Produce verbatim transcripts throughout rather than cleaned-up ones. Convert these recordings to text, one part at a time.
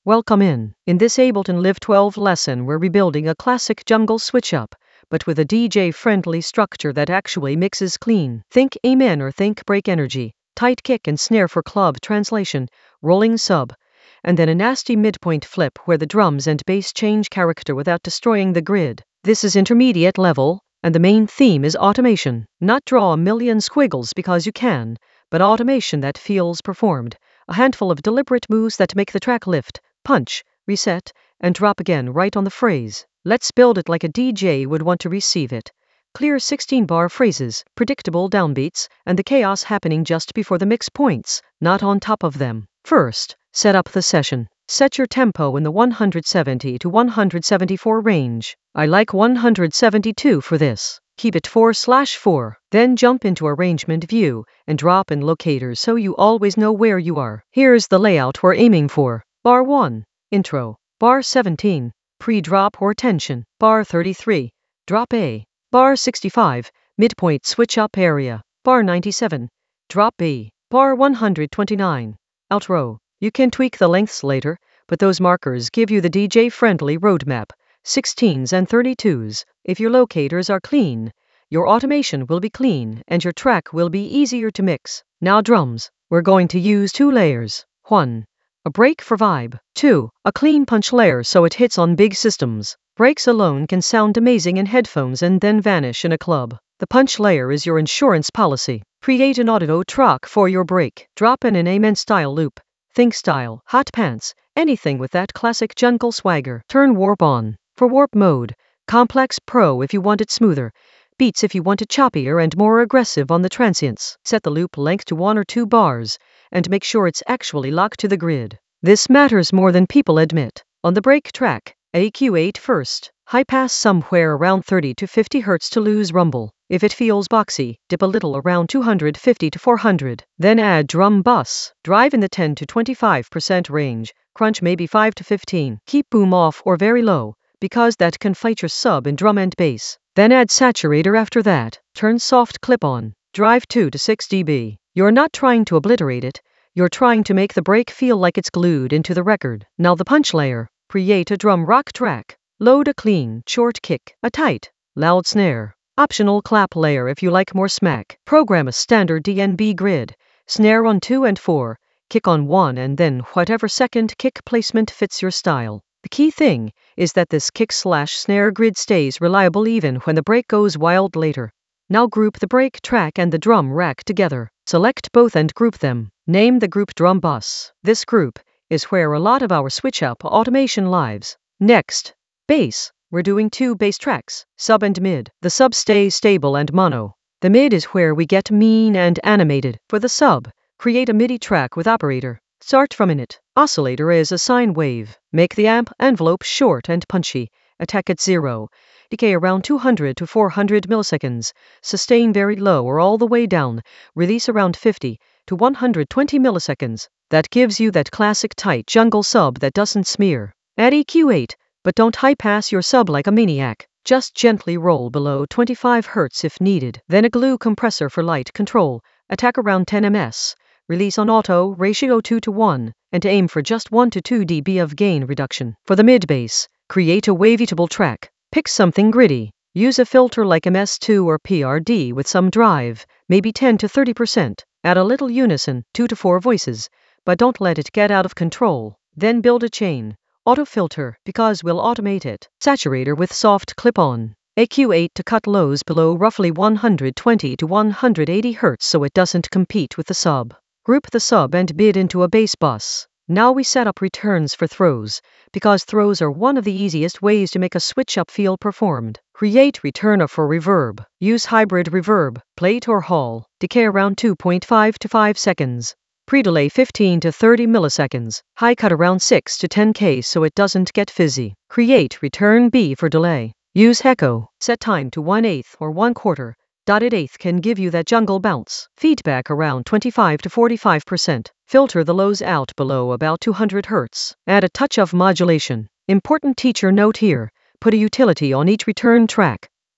Welcome in. In this Ableton Live twelve lesson, we're rebuilding a classic jungle switch-up, but with a D J-friendly structure that actually mixes clean. Think Amen or think Break Energy. Tight kick and snare for club translation, rolling sub, and then a nasty midpoint flip where the drums and bass change character without destroying the grid. This is intermediate level, and the main theme is automation. Not draw a million squiggles because you can, but automation that feels performed. A handful of deliberate moves that make the track lift, punch, reset, and drop again right on the phrase. Let's build it like a D J would want to receive it. Clear sixteen-bar phrases, predictable downbeats, and the chaos happening just before the mix points, not on top of them. First, set up the session. Set your tempo in the one seventy to one seventy-four range. I like one seventy-two for this. Keep it four slash four. Then jump into arrangement view and drop in locators so you always know where you are. Here's the layout we're aiming for. Bar one, intro. Bar seventeen, pre-drop or tension. Bar thirty-three, drop A. Bar sixty-five, midpoint switch up area. Bar ninety-seven, drop B. Bar one twenty-nine, outro. You can tweak the lengths later, but those markers give you the D J-friendly roadmap. sixteens and thirty-twos. If your locators are clean, your automation will be clean and your track will be easier to mix. Now drums. We're going to use two layers. one. A break for vibe. two. A clean punch layer so it hits on big systems. Breaks alone can sound amazing in headphones and then vanish in a club. The punch layer is your insurance policy. Create an audio track for your break. Drop in an Amen style loop. Think style, hot pants, anything with that classic jungle swagger. Turn warp on. For warp mode, complex pro if you want it smoother, beats if you want it choppier and more aggressive on the transients. Set the loop length to one or two bars, and make sure it's actually locked to the grid. This matters more than people admit. On the break track, A Q eight first. High pass somewhere around thirty to fifty hertz to lose rumble. If it feels boxy, dip a little around two fifty to four hundred. Then add drum bus. Drive in the ten to twenty-five percent range. Crunch maybe five to fifteen. Keep boom off or very low, because that can fight your sub in drum and bass. Then add saturator after that. Turn soft clip on. Drive two to six decibels. You're not trying to obliterate it, you're trying to make the break feel like it's glued into the record. Now the punch layer. Create a drum rock track. Load a clean, short kick, a tight, loud snare. Optional clap layer if you like more smack. Program a standard D N B grid. Snare on two and four, kick on one and then whatever second kick placement fits your style. The key thing is that this kick slash snare grid stays reliable even when the break goes wild later. Now group the break track and the drum rack together. Select both and group them. Name the group drum bus. This group is where a lot of our switch-up automation lives. Next, bass. We're doing two bass tracks, sub and mid. The sub stays stable and mono. The mid is where we get mean and animated. For the sub, create a MIDI track with operator. Start from init. Oscillator is a sine wave. Make the amp envelope short and punchy. Attack at zero. Decay around two hundred to four hundred milliseconds. Sustain very low or all the way down. Release around fifty to one hundred twenty milliseconds. That gives you that classic tight jungle sub that doesn't smear. Add E Q eight, but don't high pass your sub like a maniac. Just gently roll below twenty-five hertz if needed. Then a glue compressor for light control. Attack around ten milliseconds. Release on auto, ratio two to one, and aim for just one to two decibels of gain reduction. For the mid bass, create a wavetable track. Pick something gritty. Use a filter like M S two or P R D with some drive, maybe ten to thirty percent. Add a little unison, two to four voices, but don't let it get out of control. Then build a chain. Auto filter, because we'll automate it. Saturator with soft clip-on. A Q eight to cut lows below roughly one twenty to one eighty hertz so it doesn't compete with the sub. Group the sub and bid into a bass bus. Now we set up returns for throws, because throws are one of the easiest ways to make a switch-up feel performed. Create returner for reverb. Use hybrid reverb, plate or hall. Decay around two point five to five seconds. Pre-delay fifteen to thirty milliseconds. High cut around six to ten K so it doesn't get fizzy. Create return B for delay. Use echo. Set time to one eighth or one quarter. Dotted eighth can give you that jungle bounce. Feedback around twenty-five to forty-five percent. Filter the lows out below about two hundred hertz. Add a touch of modulation. Important teacher note here. Put a utility on each return track.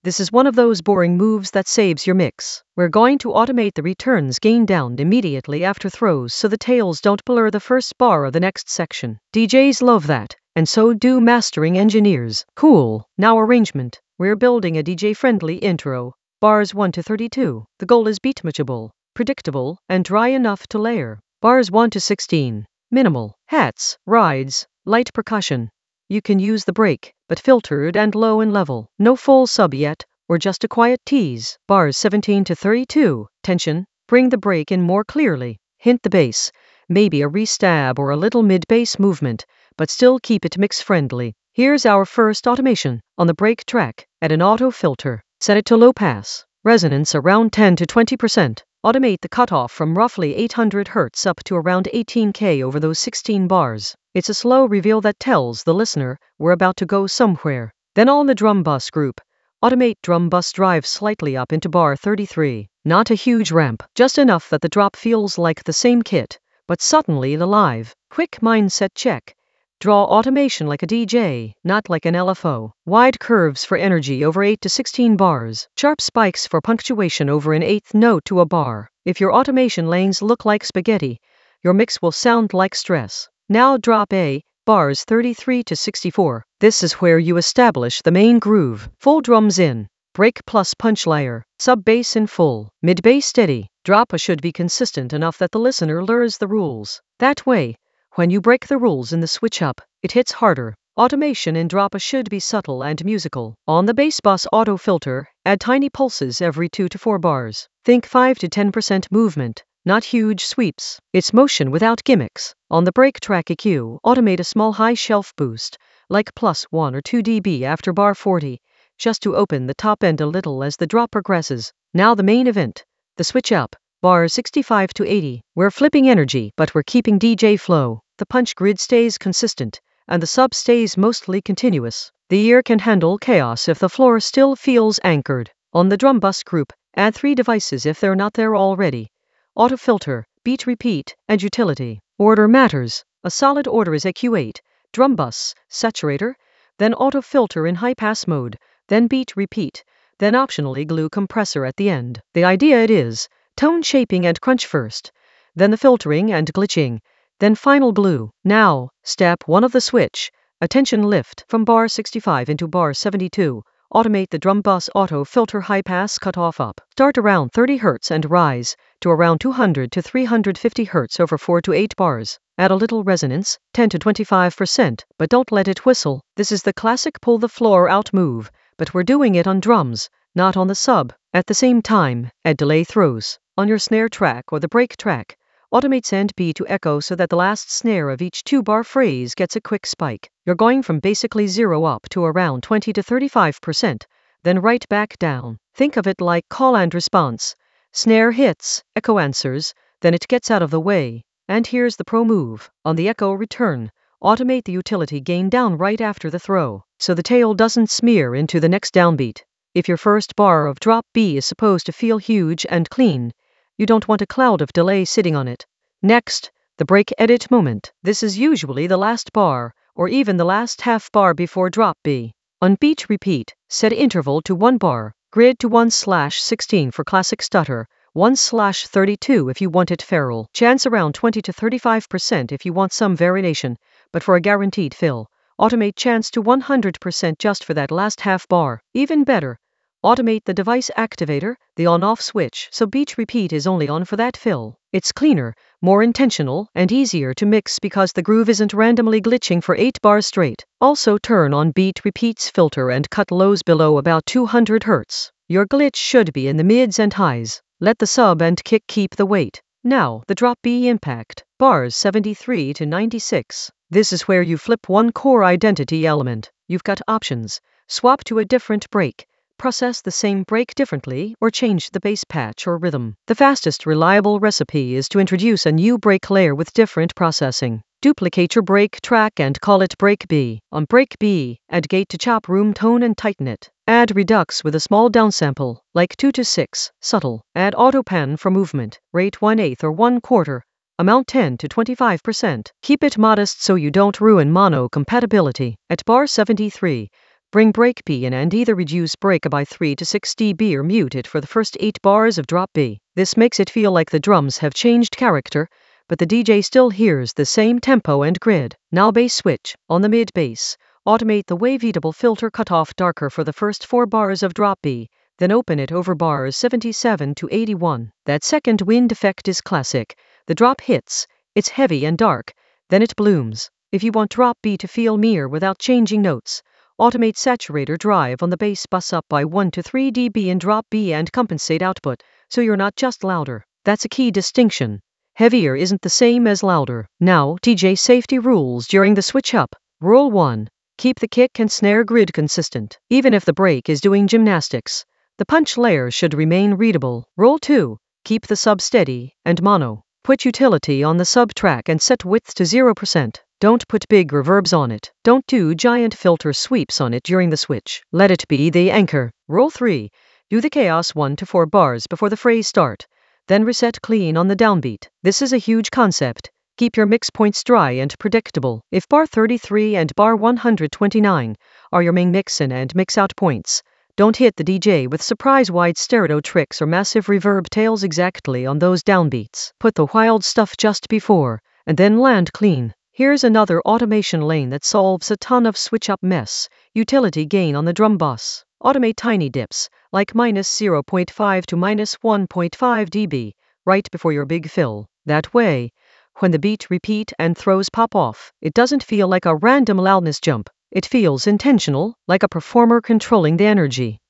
This is one of those boring moves that saves your mix. We're going to automate the returns gain down immediately after throws so the tails don't blur the first bar of the next section. D Js love that, and so do mastering engineers. Cool. Now arrangement. We're building a D J-friendly intro. Bars one to thirty-two. The goal is beat matchable, predictable, and dry enough to layer. Bars one to sixteen. Minimal. Hats, rides, light percussion. You can use the break, but filtered and low in level. No full sub yet, or just a quiet tease. Bars seventeen to thirty-two. Tension. Bring the break in more clearly. Hint the bass. Maybe a restab or a little mid-bass movement, but still keep it mix-friendly. Here's our first automation. On the break track, add an auto filter. Set it to low pass. Resonance around ten to twenty percent. Automate the cutoff from roughly eight hundred hertz up to around eighteen K over those sixteen bars. It's a slow reveal that tells the listener we're about to go somewhere. Then on the drum bus group, automate drum bus drive slightly up into bar thirty-three. Not a huge ramp, just enough that the drop feels like the same kit, but suddenly alive. Quick mindset check. Draw automation like a D J, not like an L F O. Wide curves for energy over eight to sixteen bars. Sharp spikes for punctuation over an eighth note to a bar. If your automation lanes look like spaghetti, your mix will sound like stress. Now drop A, bars thirty-three to sixty-four. This is where you establish the main groove. Full drums in. Break plus punch layer. Sub bass in full. Mid bass steady. Drop A should be consistent enough that the listener learns the rules. That way, when you break the rules in the switch up, it hits harder. Automation in drop A should be subtle and musical. On the bass bus auto filter, add tiny pulses every two to four bars. Think five to ten percent movement, not huge sweeps. It's motion without gimmicks. On the break track E Q, automate a small high shelf boost, like plus one or two decibels after bar forty, just to open the top end a little as the drop progresses. Now the main event, the switch up. Bar sixty-five to eighty. We're flipping energy, but we're keeping D J flow. The punch grid stays consistent, and the sub stays mostly continuous. The ear can handle chaos if the floor still feels anchored. On the drum bus group, add three devices if they're not there already. Auto filter, beat repeat, and utility. Order matters. A solid order is E Q eight, drum bus, saturator, then auto filter in high pass mode, then beat repeat, then optionally glue compressor at the end. The idea it is, tone shaping and crunch first, then the filtering and glitching, then final glue. Now, step one of the switch, attention lift from bar sixty-five into bar seventy-two. Automate the drum bus auto filter high pass cutoff up. Start around thirty hertz and rise to around two hundred to three hundred fifty hertz over four to eight bars. Add a little resonance, ten to twenty-five percent, but don't let it whistle. This is the classic pull the floor out move, but we're doing it on drums, not on the sub. At the same time, add delay throws. On your snare track or the break track, automate send B to echo so that the last snare of each two-bar phrase gets a quick spike. You're going from basically zero up to around twenty to thirty-five percent, then right back down. Think of it like call and response. Snare hits, echo answers, then it gets out of the way. And here's the pro move. On the echo return, automate the utility gain down right after the throw, so the tail doesn't smear into the next downbeat. If your first bar of drop B is supposed to feel huge and clean, you don't want a cloud of delay sitting on it. Next, the break edit moment. This is usually the last bar, or even the last half bar before drop B. On beat repeat, set interval to one bar, grid to one slash sixteen for classic stutter, one slash thirty-two if you want it feral. Chance around twenty to thirty-five percent if you want some variation, but for a guaranteed fill, automate chance to one hundred percent just for that last half bar. Even better, automate the device activator, the on-off switch, so beat repeat is only on for that fill. It's cleaner, more intentional, and easier to mix because the groove isn't randomly glitching for eight bars straight. Also turn on beat repeat's filter and cut lows below about two hundred hertz. Your glitch should be in the mids and highs. Let the sub and kick keep the weight. Now, the drop B impact, bars seventy-three to ninety-six. This is where you flip one core identity element. You've got options. Swap to a different break, process the same break differently, or change the bass patch or rhythm. The fastest reliable recipe is to introduce a new break layer with different processing. Duplicate your break track and call it break B. On break B, add gate to chop room tone and tighten it. Add redux with a small downsample, like two to six, subtle. Add autopan for movement, rate one eighth or one quarter, amount ten to twenty-five percent. Keep it modest so you don't ruin mono compatibility. At bar seventy-three, Bring break B in and either reduce break by three to six decibels or mute it for the first eight bars of drop B. This makes it feel like the drums have changed character, but the D J still hears the same tempo and grid. Now bass switch. On the mid bass, automate the wavetable filter cutoff darker for the first four bars of drop B, then open it over bars seventy-seven to eighty-one. That second wind effect is classic. The drop hits, it's heavy and dark, then it blooms. If you want drop B to feel mere without changing notes, automate saturator drive on the bass bus up by one to three decibels in drop B and compensate output, so you're not just louder. That's a key distinction. Heavier isn't the same as louder. Now, D J safety rules during the switch up. Rule one. Keep the kick and snare grid consistent. Even if the break is doing gymnastics, the punch layer should remain readable. Rule two. Keep the sub steady and mono. Put utility on the sub track and set width to zero percent. Don't put big reverbs on it. Don't do giant filter sweeps on it during the switch. Let it be the anchor. Rule three. Do the chaos one to four bars before the phrase start. Then reset clean on the downbeat. This is a huge concept. Keep your mix points dry and predictable. If bar thirty-three and bar one hundred twenty-nine are your main mix in and mix out points, don't hit the D J with surprise wide stereo tricks or massive reverb tails exactly on those downbeats. Put the wild stuff just before, and then land clean. Here's another automation lane that solves a ton of switch up mess. Utility gain on the drum bus. Automate tiny dips, like minus zero point five to minus one point five decibels, right before your big fill. That way, when the beat repeat and throws pop off, it doesn't feel like a random loudness jump. It feels intentional, like a performer controlling the energy.